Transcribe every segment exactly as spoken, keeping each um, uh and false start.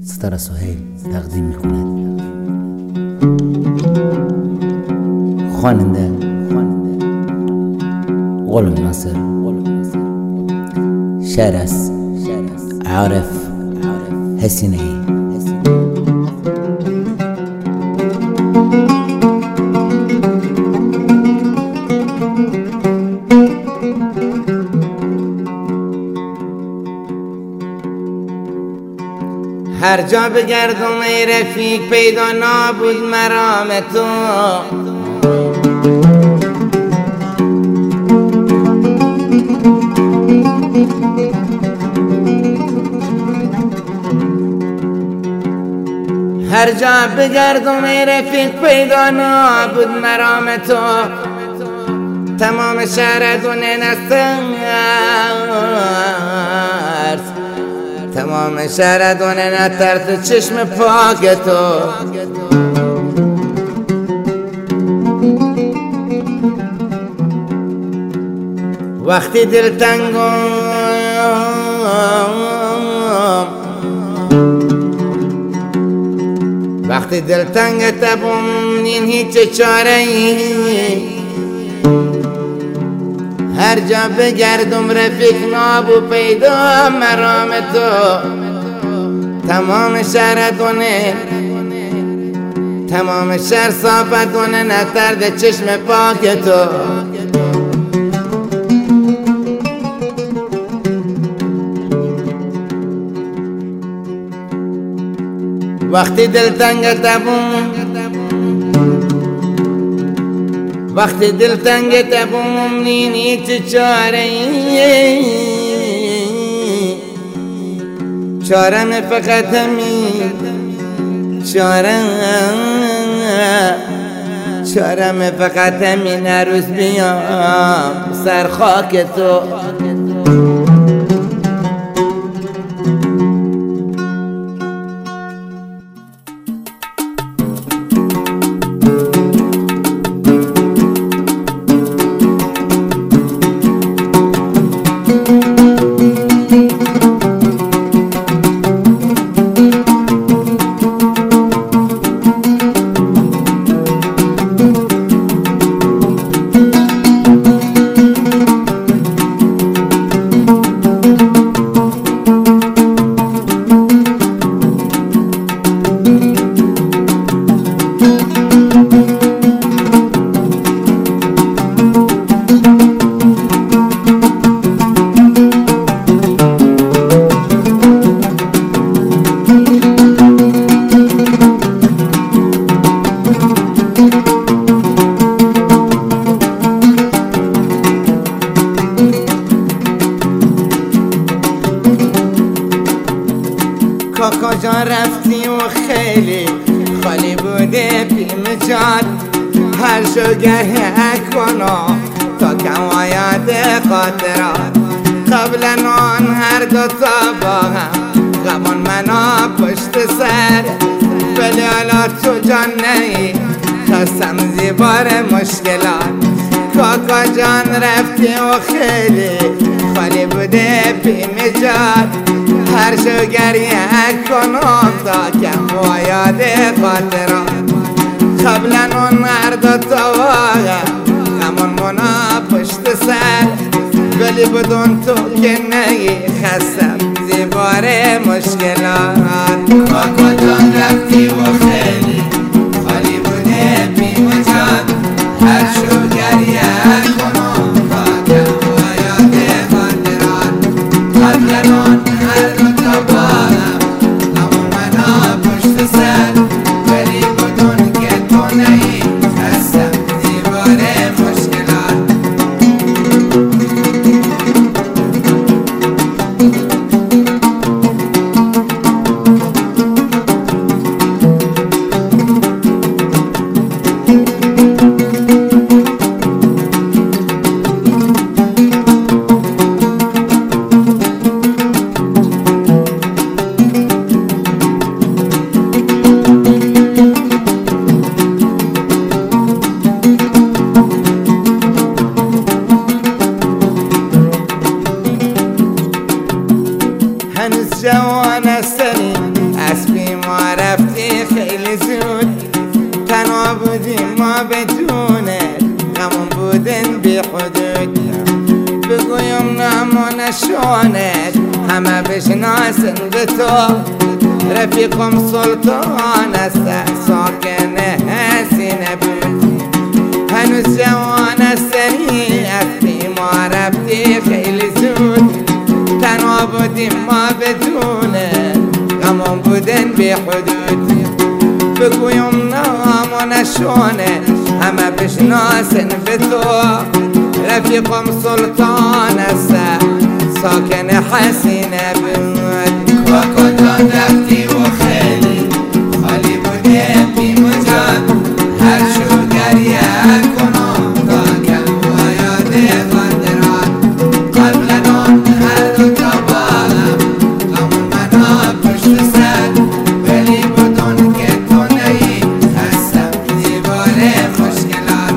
ستاره سهیل تقدیم میکند. خواننده غلام ناصر، شعر از عارف حسینی. هر جا بگردم ای رفیق پیدا نبود مرام تو، هر جا بگردم ای رفیق پیدا نبود مرام تو، تمام شهر دونه نسترس، تمام شهر دونه نترس چشم پاک تو. وقتی دلتنگم وقتی دلتنگ تبم این هیچ چاره ای، هر جا بگردم رفیق نابو پیدا مرام تو، تمام شهر دونه تمام شهر صافت دونه نترد چشم پاک تو. وقتی دلتنگ تبم وقتی دلتنگ تبم نینی چه چاره ای، چارم فقط همین چارم چارم فقط همین هر روز بیام سر خاک تو. کاکا جان رفتی و خیلی خالی بوده پیم جان، هر شوگه کنا تا کم یاد خاطرات، قبل آن هر دو تا با هم غمان منا پشت سر، ولی حالا تو جان نهی خستم زیبار مشکلات. کاکا جان رفتی و خیلی خالی بوده پیم جان، هر شو گریه کنم تا کم با یاد خاطرات، قبلا اون هر دو تا واقع همون منا پشت سر، ولی بدون تو که نگی خستم زیبار مشکلات. کاکا جان رفتی و خیلی خالی بوده بیم جان، هر شو گریه کنم تا کم با یاد خاطرات، قبلا اون هر دو تا بارم همون منا پشت سر، ولی بدون که تو نهی خستم زیبار مشکلات. نشونت همه بشناسن به تو رفیقم سلطان است ساکن حسینه بود هنوز جوان سری هستی ما رفتی خیلی زود تنها بودیم ما بدون غمون بودن بی حدود بگویم نام و نشونه همه بشناسن به تو رفیقم سلطان است ساکن حسینه بود با کجا رفتی و خیلی خالی بوده بی مجاب هر شو گریه کنم تا کم و یاد خاطرات قبل آن هر دو تا بالم غمون منو پشت سر ولی بدون که تو نهی هستم دیوار خوشگلات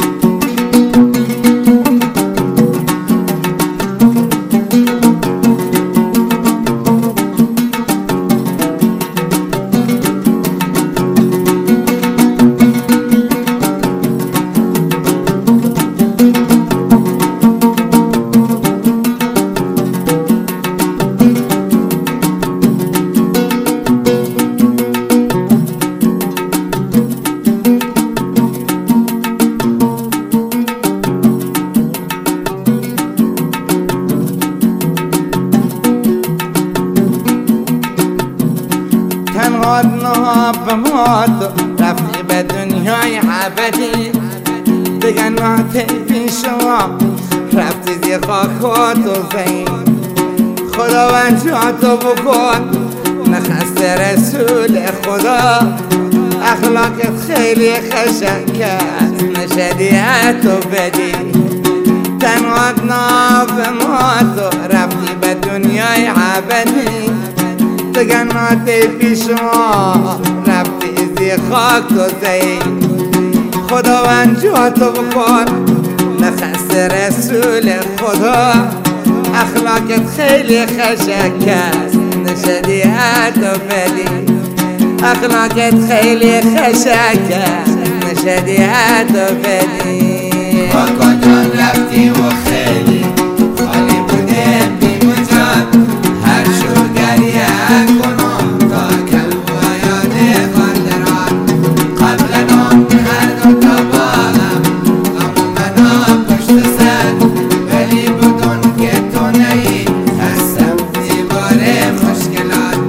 تنهاد نهاب موت رفتی به دنیای عبدی دیگه ناتی پیشوا رفتی زی خاک و تو زین خداوند جاتو بکن نخست رسول خدا اخلاقت خیلی خشک است نشدیت و بدی تنهاد نهاب موت رفتی به دنیای عبدی تگناتی پیش ما رفتی زی خاک تو زین خداوند جاتو بکن نخست رسول خدا اخلاقت خیلی خشک است نشدیت و بدی اخلاقت خیلی خشک است نشدیت و بدی با کجا رفتی و خیلی خالی بوده بی مجاب هر شو گریه کنم تا کم و یاد خاطرات قبل آن هر دو تا بالم غمون منو پشت سر ولی بدون که تو نهی هستم دیوار خوشگلات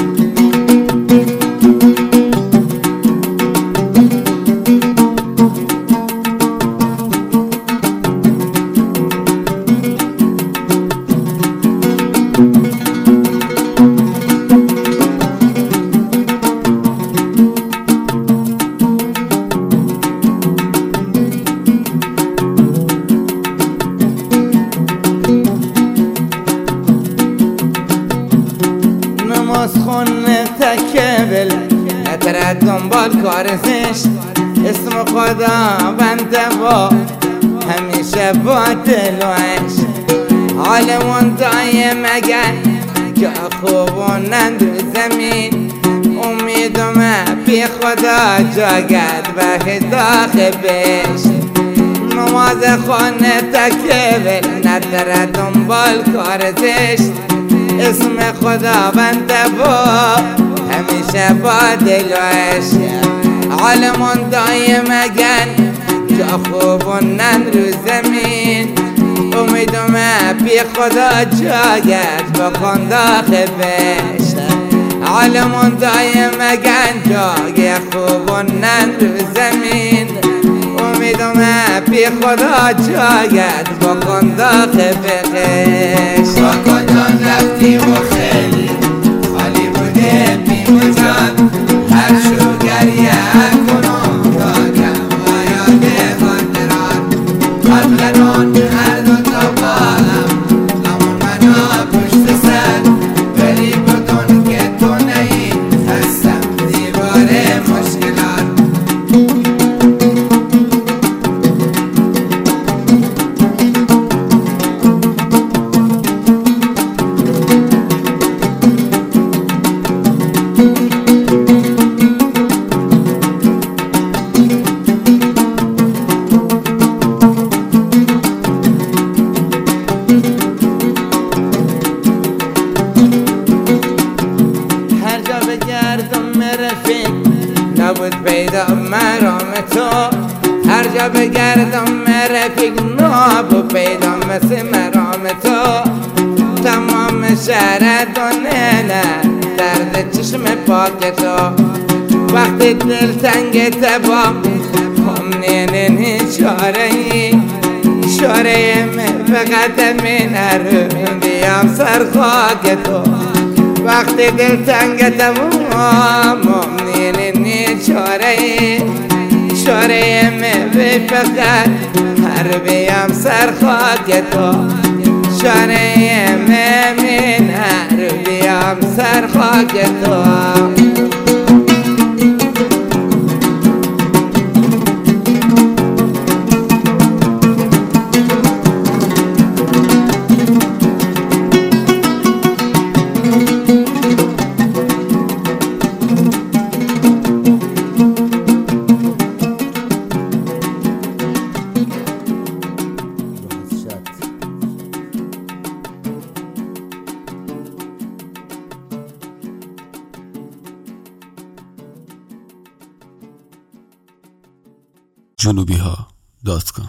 نماز خون تکبل نتره دنبال کار زشت اسم خدا بنده با همیشه با دل و عشق عالمون دایم اگر که خوبونند رو زمین امیدم بی خدا جاگرد و خداخ بشت نماز خون تکبل نتره دنبال کار زشت اسم خدا بنده با همیشه با دل و عشق عالمون دایم اگر که خوبونن رو زمین امیدم بی خدا جاگرد بکن داخل بشت عالمون دایم اگر جای خوبونن رو زمین امیدم بی خدا جاگرد بکن داخل بشت با کجا رفتی و خیلی خالی بوده بی مجاب هر شو گریه کنم تا کم و یاد خاطرات قبل آن هر دو تا بالم غمون منو پشت سر ولی بدون که تو نهی هستم دیوار مشکلات Thank you. بگردم رفیق نبود پیدا مرام تو، هر جا بگردم رفیق نبود پیدا مثل مرام تو. تمام شهر دونه درد چشم پاک تو، وقتی دل تنگ تبام هم نینی چاره ای چاره من فقط من هرم بیام سر خاک تو. وقتی دل تنگ تبام هم نینی چاره ای چاره من فقط هر بیام سر خاک تو. چاره من هر بیام سر خاک تو. جنوبی ها دات کام